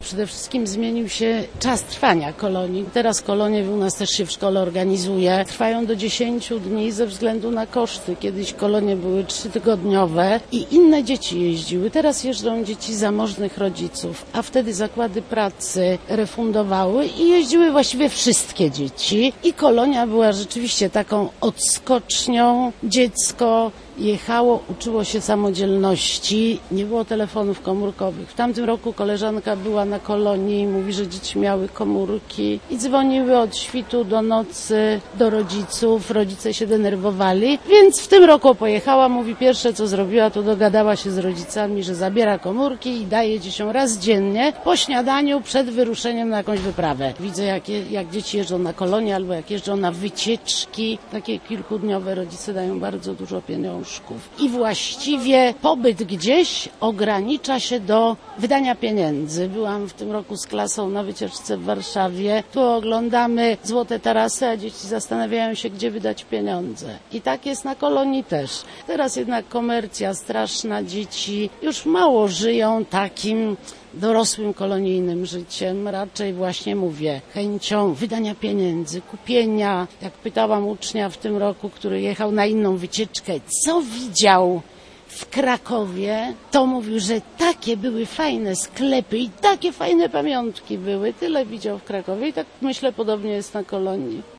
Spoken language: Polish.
Przede wszystkim zmienił się czas trwania kolonii. Teraz kolonie u nas też się w szkole organizuje. Trwają do 10 dni ze względu na koszty. Kiedyś kolonie były 3-tygodniowe i inne dzieci jeździły. Teraz jeżdżą dzieci zamożnych rodziców, a wtedy zakłady pracy refundowały i jeździły właściwie wszystkie dzieci. I kolonia była rzeczywiście taką odskocznią. Dziecko jechało, uczyło się samodzielności, nie było telefonów komórkowych. W tamtym roku koleżanka była na kolonii i mówi, że dzieci miały komórki i dzwoniły od świtu do nocy do rodziców. Rodzice się denerwowali, więc w tym roku pojechała. Mówi, pierwsze co zrobiła, to dogadała się z rodzicami, że zabiera komórki i daje dzieciom raz dziennie po śniadaniu przed wyruszeniem na jakąś wyprawę. Widzę jak dzieci jeżdżą na kolonie albo jak jeżdżą na wycieczki, takie kilkudniowe, rodzice dają bardzo dużo pieniążków. I właściwie pobyt gdzieś ogranicza się do wydania pieniędzy. Byłam w tym roku z klasą na wycieczce w Warszawie. Tu oglądamy złote tarasy, a dzieci zastanawiają się, gdzie wydać pieniądze. I tak jest na kolonii też. Teraz jednak komercja straszna, dzieci już mało żyją takim dorosłym kolonijnym życiem, raczej właśnie mówię, chęcią wydania pieniędzy, kupienia. Jak pytałam ucznia w tym roku, który jechał na inną wycieczkę, co widział w Krakowie, to mówił, że takie były fajne sklepy i takie fajne pamiątki były. Tyle widział w Krakowie i tak myślę podobnie jest na kolonii.